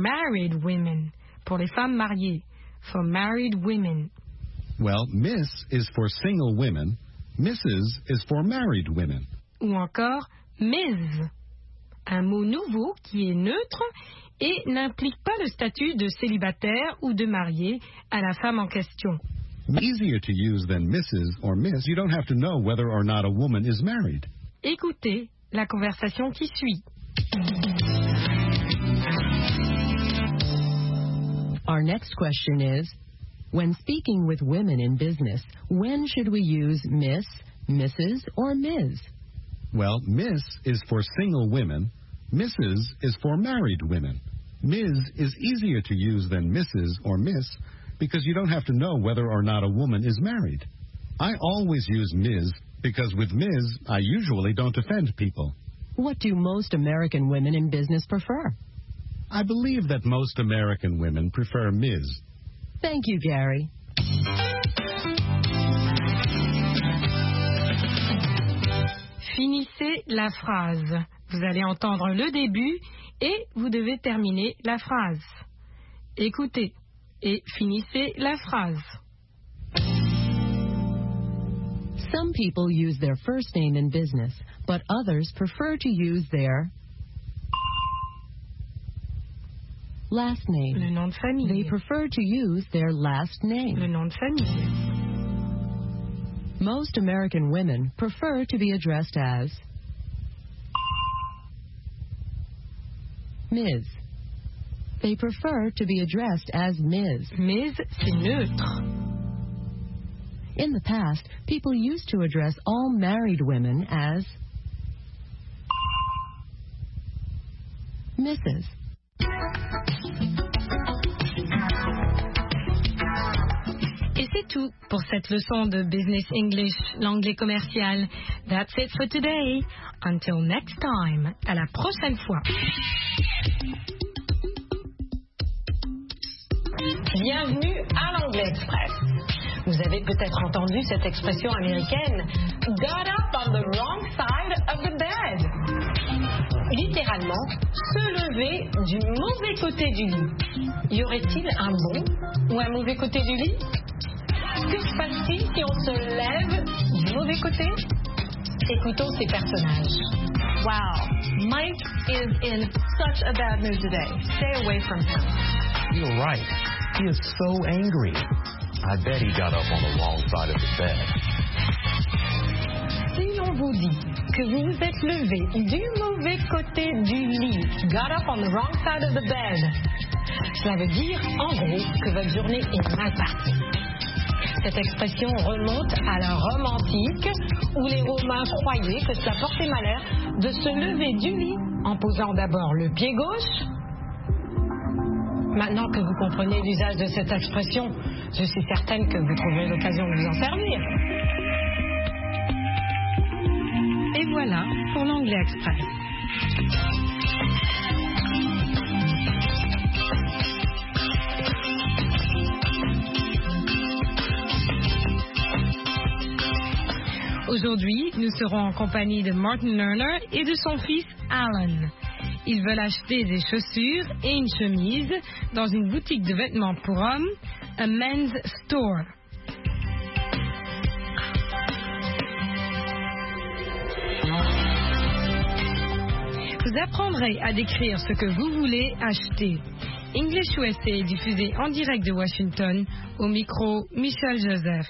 married women. Pour les femmes mariées. For married women. Well, Miss is for single women. Mrs. is for married women. Ou encore Ms. Un mot nouveau qui est neutre et n'implique pas le statut de célibataire ou de marié à la femme en question. Easier to use than Mrs. or Miss. You don't have to know whether or not a woman is married. Écoutez la conversation qui suit. Our next question is, when speaking with women in business, when should we use Miss, Mrs., or Ms.? Well, Miss is for single women. Mrs. is for married women. Ms. is easier to use than Mrs. or Miss because you don't have to know whether or not a woman is married. I always use Ms. because with Ms. I usually don't offend people. What do most American women in business prefer? I believe that most American women prefer Ms. Thank you, Gary. Finissez la phrase. Vous allez entendre le début et vous devez terminer la phrase. Écoutez et finissez la phrase. Some people use their first name in business, but others prefer to use their last name. Le nom de famille. They prefer to use their last name. Le nom de famille. Most American women prefer to be addressed as Ms. They prefer to be addressed as Ms. Ms, c'est neutre. In the past, people used to address all married women as Mrs. Et c'est tout pour cette leçon de Business English, l'anglais commercial. That's it for today. Until next time. À la prochaine fois. Bienvenue à l'Anglais Express. Vous avez peut-être entendu cette expression américaine got up on the wrong side of the bed. Littéralement, se lever du mauvais côté du lit. Y aurait-il un bon ou un mauvais côté du lit? Que se passe-t-il si on se lève du mauvais côté? Écoutons ces personnages. Wow, Mike is in such a bad mood today. Stay away from him. You're right. He is so angry. I bet he got up on the wrong side of the bed. Si on vous dit que vous vous êtes levé du mauvais côté du lit, got up on the wrong side of the bed, cela veut dire en gros que votre journée est mal partie. Cette expression remonte à la Rome antique où les Romains croyaient que cela portait malheur de se lever du lit en posant d'abord le pied gauche. Maintenant que vous comprenez l'usage de cette expression, je suis certaine que vous trouverez l'occasion de vous en servir. Et voilà pour l'Anglais Express. Aujourd'hui, nous serons en compagnie de Martin Lerner et de son fils Alan. Ils veulent acheter des chaussures et une chemise dans une boutique de vêtements pour hommes, a men's store. Vous apprendrez à décrire ce que vous voulez acheter. English USA est diffusé en direct de Washington, au micro Michel Joseph.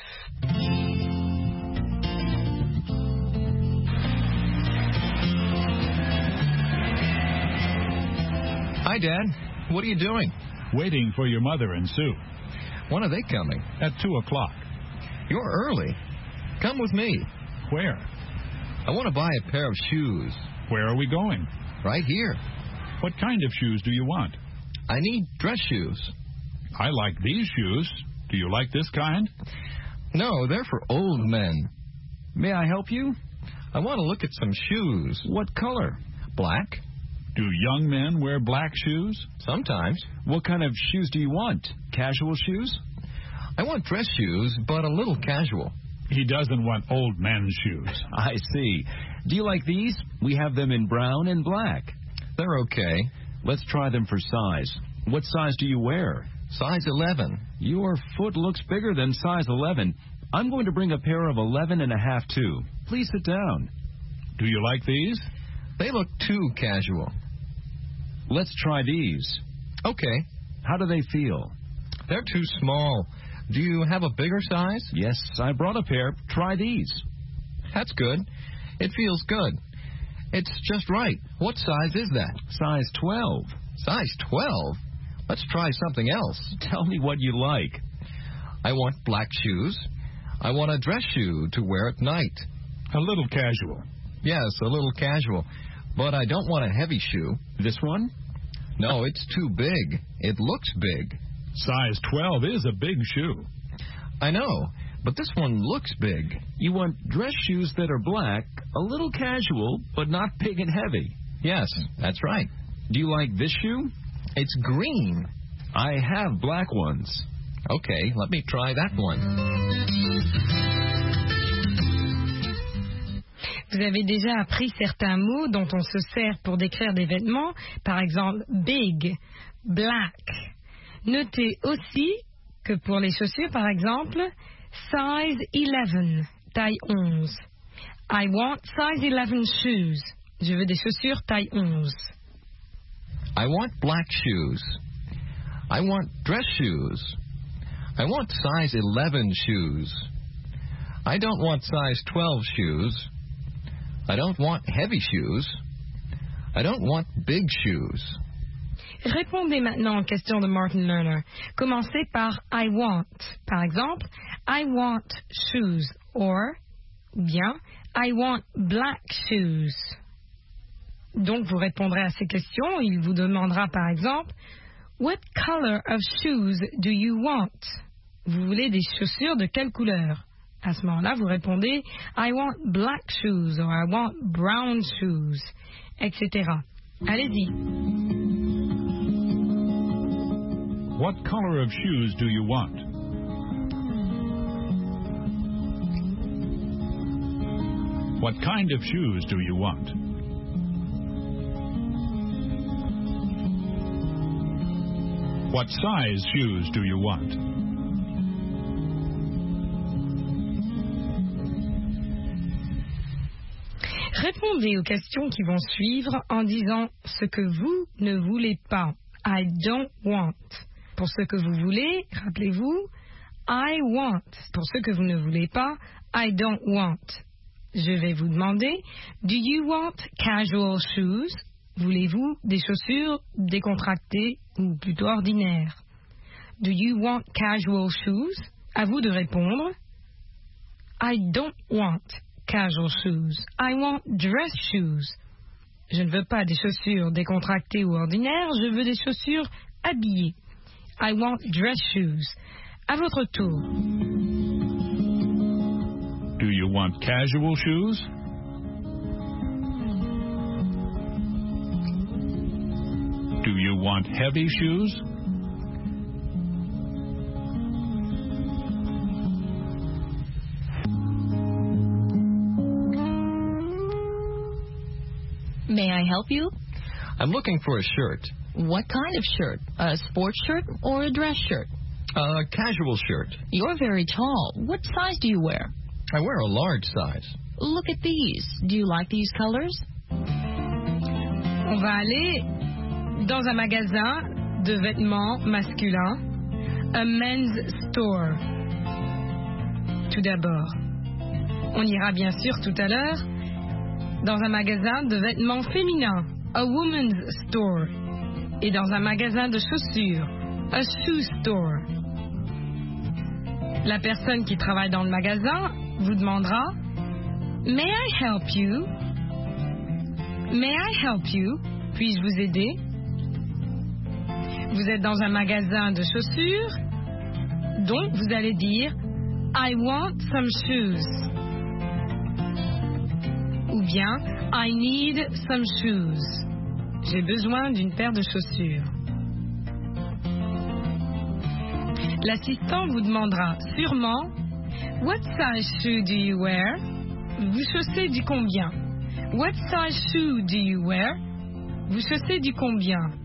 Hi, Dad. What are you doing? Waiting for your mother and Sue. When are they coming? At 2 o'clock. You're early. Come with me. Where? I want to buy a pair of shoes. Where are we going? Right here. What kind of shoes do you want? I need dress shoes. I like these shoes. Do you like this kind? No, they're for old men. May I help you? I want to look at some shoes. What color? Black? Do young men wear black shoes? Sometimes. What kind of shoes do you want? Casual shoes? I want dress shoes, but a little casual. He doesn't want old men's shoes. I see. Do you like these? We have them in brown and black. They're okay. Let's try them for size. What size do you wear? Size 11. Your foot looks bigger than size 11. I'm going to bring a pair of 11.5 too. Please sit down. Do you like these? They look too casual. Let's try these. Okay. How do they feel? They're too small. Do you have a bigger size? Yes, I brought a pair. Try these. That's good. It feels good. It's just right. What size is that? Size 12. Size 12? Let's try something else. Tell me what you like. I want black shoes. I want a dress shoe to wear at night. A little casual. Yes, a little casual. But I don't want a heavy shoe. This one? No, it's too big. It looks big. Size 12 is a big shoe. I know, but this one looks big. You want dress shoes that are black, a little casual, but not big and heavy. Yes, that's right. Do you like this shoe? It's green. I have black ones. Okay, let me try that one. Vous avez déjà appris certains mots dont on se sert pour décrire des vêtements, par exemple big, black. Notez aussi que pour les chaussures, par exemple, size 11, taille 11. I want size 11 shoes. Je veux des chaussures taille 11. I want black shoes. I want dress shoes. I want size 11 shoes. I don't want size 12 shoes. I don't want heavy shoes. I don't want big shoes. Répondez maintenant aux questions de Martin Lerner. Commencez par I want. Par exemple, I want shoes. Or, bien, I want black shoes. Donc, vous répondrez à ces questions. Il vous demandera, par exemple, What color of shoes do you want? Vous voulez des chaussures de quelle couleur? À ce moment-là, vous répondez I want black shoes or I want brown shoes, etc. Allez-y. What color of shoes do you want? What kind of shoes do you want? What size shoes do you want? Répondez aux questions qui vont suivre en disant ce que vous ne voulez pas. I don't want. Pour ce que vous voulez, rappelez-vous, I want. Pour ce que vous ne voulez pas, I don't want. Je vais vous demander, do you want casual shoes? Voulez-vous des chaussures décontractées ou plutôt ordinaires? Do you want casual shoes? À vous de répondre. I don't want casual shoes. I want dress shoes. Je ne veux pas des chaussures décontractées ou ordinaires, je veux des chaussures habillées. I want dress shoes. À votre tour. Do you want casual shoes? Do you want heavy shoes? May I help you? I'm looking for a shirt. What kind of shirt? A sports shirt or a dress shirt? A casual shirt. You're very tall. What size do you wear? I wear a large size. Look at these. Do you like these colors? On va aller dans un magasin de vêtements masculins, a men's store. Tout d'abord, on ira bien sûr tout à l'heure dans un magasin de vêtements féminins, a woman's store. Et dans un magasin de chaussures, a shoe store. La personne qui travaille dans le magasin vous demandera May I help you? May I help you? Puis-je vous aider? Vous êtes dans un magasin de chaussures, donc vous allez dire I want some shoes. Ou bien I need some shoes. J'ai besoin d'une paire de chaussures. L'assistant vous demandera sûrement What size shoe do you wear? Vous chaussez du combien? What size shoe do you wear? Vous chaussez du combien?